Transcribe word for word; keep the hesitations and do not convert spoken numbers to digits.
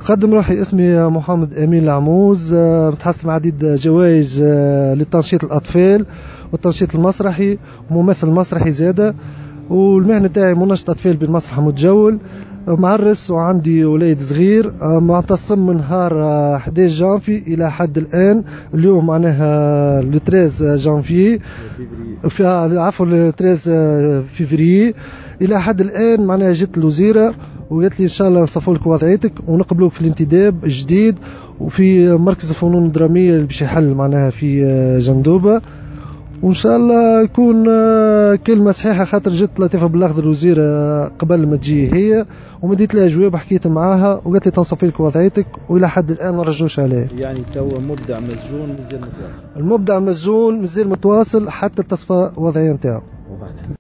قدم روحي، اسمي محمد أمين العموز، متحصل عديد جوائز لتنشيط الأطفال والتنشيط المسرحي وممثل مسرحي زادة، والمهنة تاعي منشط أطفال بالمسرح المتجول، معرس وعندي وليد صغير. معتصم من نهار أحد عشر جانفي إلى حد الآن. اليوم معناها لو ثلاثة جانفي في عفوا لو ثلاثة فيفري. إلى حد الآن معناها جت الوزيرة وقالت لي إن شاء الله نصفوا لك وضعيتك ونقبلوك في الانتداب الجديد وفي مركز الفنون الدرامية اللي باش يحل معناها في جندوبة، وإن شاء الله يكون كلمة صحيحة، خاطر جت لطيفة بالأخضر الوزيرة قبل ما تجي هي ومديت لها جواب، حكيت معاها وقالت لي تنصفي لك وضعيتك، وإلى حد الآن ما رجوش عليه. يعني تو مبدع مسجون مازال متواصل؟ المبدع مسجون مازال متواصل حتى تصفى وضعية نتاعو.